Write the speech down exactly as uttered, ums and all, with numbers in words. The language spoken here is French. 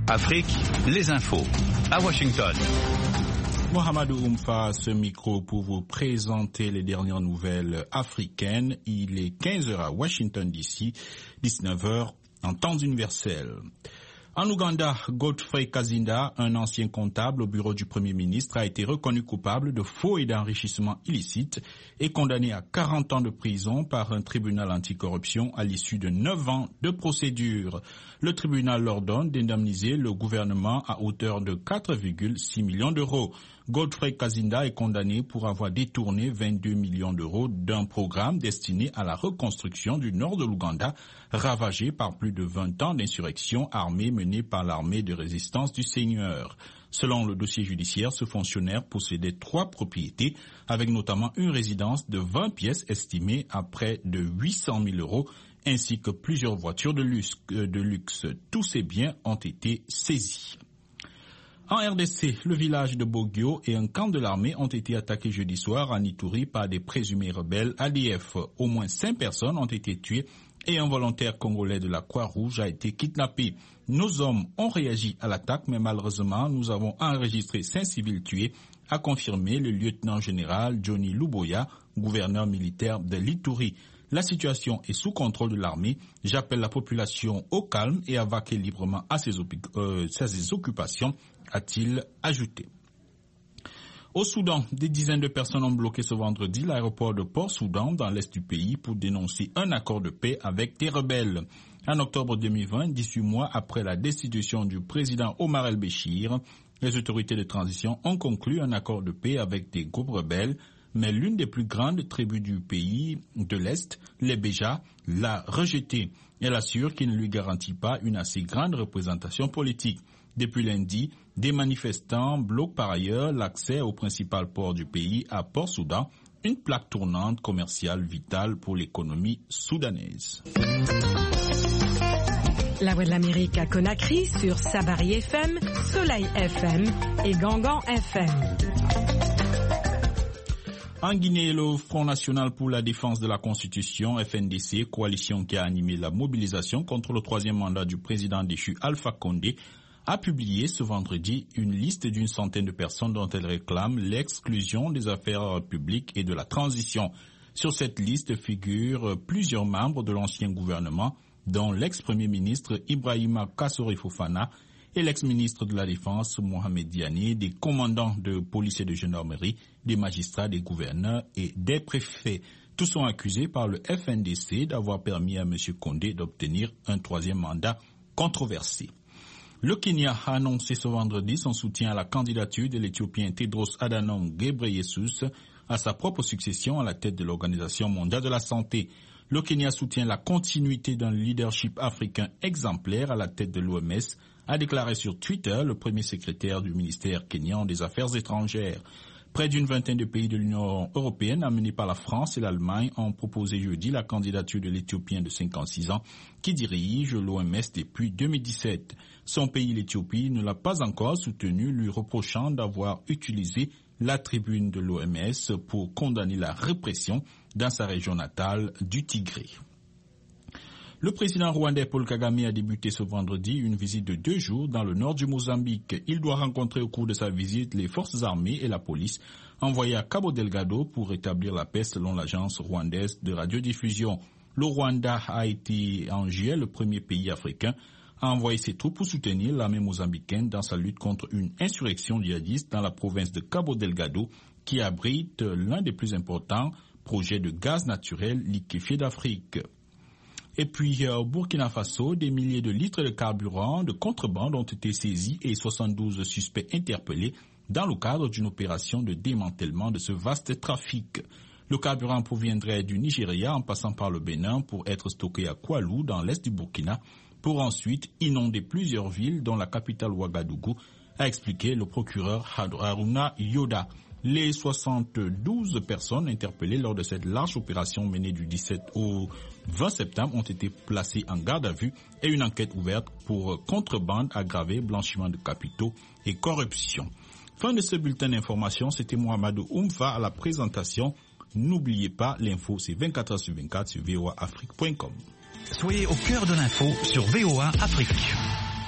Afrique, les infos. À Washington. Mohamedou Oumfa, ce micro pour vous présenter les dernières nouvelles africaines. Il est quinze heures à Washington D C, dix-neuf heures en temps universel. En Ouganda, Godfrey Kazinda, un ancien comptable au bureau du Premier ministre, a été reconnu coupable de faux et d'enrichissement illicite et condamné à quarante ans de prison par un tribunal anticorruption à l'issue de neuf ans de procédure. Le tribunal ordonne d'indemniser le gouvernement à hauteur de quatre virgule six millions d'euros. Godfrey Kazinda est condamné pour avoir détourné vingt-deux millions d'euros d'un programme destiné à la reconstruction du nord de l'Ouganda, ravagé par plus de vingt ans d'insurrection armée menée par l'armée de résistance du Seigneur. Selon le dossier judiciaire, ce fonctionnaire possédait trois propriétés, avec notamment une résidence de vingt pièces estimée à près de huit cent mille euros, ainsi que plusieurs voitures de luxe. De luxe. Tous ces biens ont été saisis. En R D C, le village de Bogio et un camp de l'armée ont été attaqués jeudi soir en Ituri par des présumés rebelles A D F. Au moins cinq personnes ont été tuées et un volontaire congolais de la Croix-Rouge a été kidnappé. Nos hommes ont réagi à l'attaque, mais malheureusement, nous avons enregistré cinq civils tués, a confirmé le lieutenant-général Johnny Luboya, gouverneur militaire de l'Ituri. La situation est sous contrôle de l'armée. J'appelle la population au calme et à vaquer librement à ses, euh, ses occupations, a-t-il ajouté. Au Soudan, des dizaines de personnes ont bloqué ce vendredi l'aéroport de Port-Soudan dans l'est du pays pour dénoncer un accord de paix avec des rebelles. En octobre deux mille vingt, dix-huit mois après la destitution du président Omar el-Béchir, les autorités de transition ont conclu un accord de paix avec des groupes rebelles, mais l'une des plus grandes tribus du pays de l'Est, les Béja, l'a rejeté. Elle assure qu'il ne lui garantit pas une assez grande représentation politique. Depuis lundi, des manifestants bloquent par ailleurs l'accès au principal port du pays, à Port-Soudan, une plaque tournante commerciale vitale pour l'économie soudanaise. La Voix de l'Amérique à Conakry sur Sabari F M, Soleil F M et Gangan F M. En Guinée, le Front National pour la Défense de la Constitution, F N D C, coalition qui a animé la mobilisation contre le troisième mandat du président déchu Alpha Condé, a publié ce vendredi une liste d'une centaine de personnes dont elle réclame l'exclusion des affaires publiques et de la transition. Sur cette liste figurent plusieurs membres de l'ancien gouvernement, dont l'ex-premier ministre Ibrahima Kassori Fofana et l'ex-ministre de la Défense Mohamed Diané, des commandants de police et de gendarmerie, des magistrats, des gouverneurs et des préfets. Tous sont accusés par le F N D C d'avoir permis à M. Condé d'obtenir un troisième mandat controversé. Le Kenya a annoncé ce vendredi son soutien à la candidature de l'Éthiopien Tedros Adhanom Ghebreyesus à sa propre succession à la tête de l'Organisation mondiale de la santé. Le Kenya soutient la continuité d'un leadership africain exemplaire à la tête de l'O M S, a déclaré sur Twitter le premier secrétaire du ministère kényan des Affaires étrangères. Près d'une vingtaine de pays de l'Union européenne, amenés par la France et l'Allemagne, ont proposé jeudi la candidature de l'Éthiopien de cinquante-six ans qui dirige l'O M S depuis deux mille dix-sept. Son pays, l'Éthiopie, ne l'a pas encore soutenu, lui reprochant d'avoir utilisé la tribune de l'O M S pour condamner la répression dans sa région natale du Tigré. Le président rwandais Paul Kagame a débuté ce vendredi une visite de deux jours dans le nord du Mozambique. Il doit rencontrer au cours de sa visite les forces armées et la police envoyées à Cabo Delgado pour rétablir la paix selon l'agence rwandaise de radiodiffusion. Le Rwanda a été en juillet le premier pays africain à envoyer ses troupes pour soutenir l'armée mozambicaine dans sa lutte contre une insurrection djihadiste dans la province de Cabo Delgado qui abrite l'un des plus importants projets de gaz naturel liquéfié d'Afrique. Et puis, au Burkina Faso, des milliers de litres de carburant de contrebande ont été saisis et soixante-douze suspects interpellés dans le cadre d'une opération de démantèlement de ce vaste trafic. Le carburant proviendrait du Nigeria en passant par le Bénin pour être stocké à Koualou dans l'est du Burkina pour ensuite inonder plusieurs villes dont la capitale Ouagadougou, a expliqué le procureur Haruna Yoda. Les soixante-douze personnes interpellées lors de cette large opération menée du dix-sept au vingt septembre ont été placées en garde à vue et une enquête ouverte pour contrebande aggravée, blanchiment de capitaux et corruption. Fin de ce bulletin d'information, c'était Mohamedou Oumfa à la présentation. N'oubliez pas, l'info c'est vingt-quatre heures sur vingt-quatre sur v o a afrique point com. Soyez au cœur de l'info sur V O A Afrique.